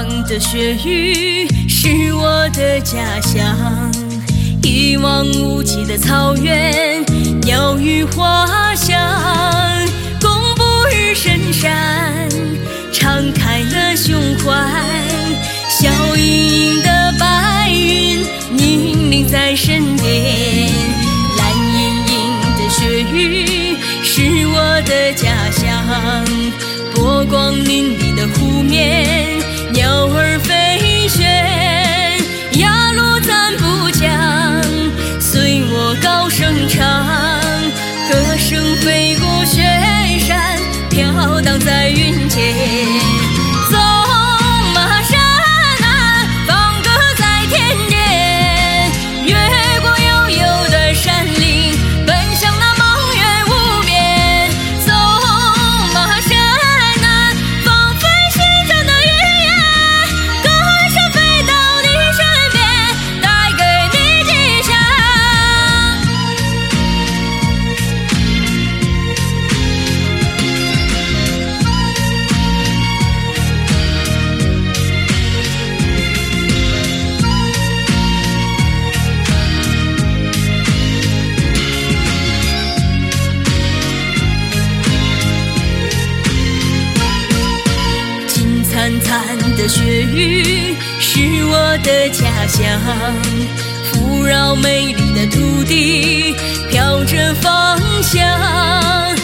黄的雪域是我的家乡，一望无际的草原，鸟语花香，公布日深山，敞开了胸怀，笑盈盈的白云凝临在身边，蓝盈盈的雪域是我的家乡，波光粼粼的湖面，鸟儿飞旋，压路咱不讲，随我高声唱，歌声飞过雪山，飘荡在云间。走马山南，放歌在田间，越过悠悠的山岭，奔向那梦远无边。走马山南，放飞心中的语言，歌声飞到你身边，带给你吉祥。金灿灿的雪域是我的家乡，富饶美丽的土地飘着芳香，